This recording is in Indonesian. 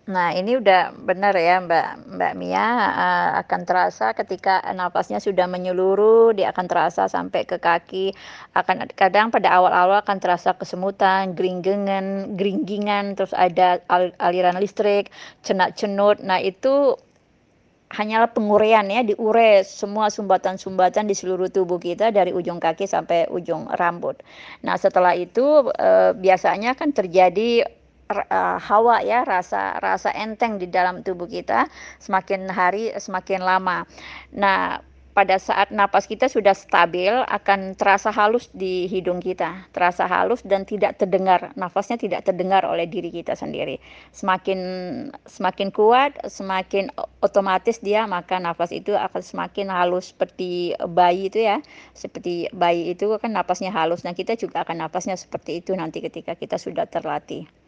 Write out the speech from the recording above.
Nah, ini udah benar ya, Mbak Mia, akan terasa ketika napasnya sudah menyeluruh, dia akan terasa sampai ke kaki, kadang pada awal-awal akan terasa kesemutan, geringgingan, terus ada aliran listrik, cenut. Nah, itu hanyalah penguraian ya, diurai semua sumbatan-sumbatan di seluruh tubuh kita dari ujung kaki sampai ujung rambut. Nah, setelah itu, biasanya kan terjadi hawa ya, rasa rasa enteng di dalam tubuh kita, semakin hari semakin lama. Nah, pada saat napas kita sudah stabil, akan terasa halus di hidung kita, terasa halus dan tidak terdengar, nafasnya tidak terdengar oleh diri kita sendiri. Semakin semakin kuat, semakin otomatis dia maka nafas itu akan semakin halus seperti bayi itu ya, seperti bayi itu kan napasnya halus. Nah, kita juga akan napasnya seperti itu nanti ketika kita sudah terlatih.